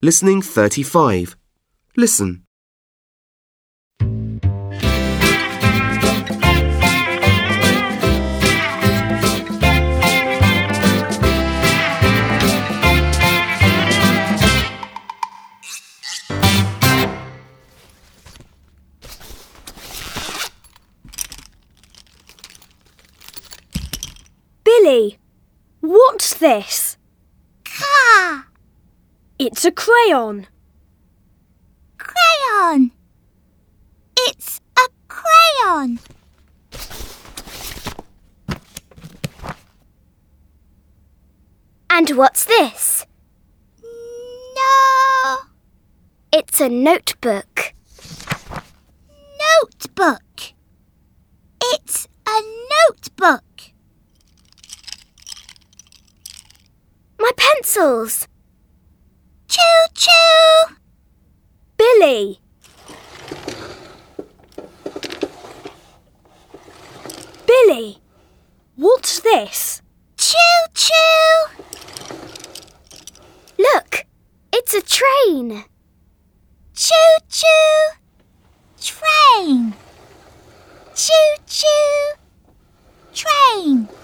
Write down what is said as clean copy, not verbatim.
Listening 35. Listen. Billy, what's this? Car. It's a crayon. Crayon. It's a crayon. And what's this? No. It's a notebook. Notebook. It's a notebook. My pencils. Choo-choo. Billy. Billy, what's this? Choo-choo. Look, it's a train. Choo-choo. Train. Choo-choo. Train.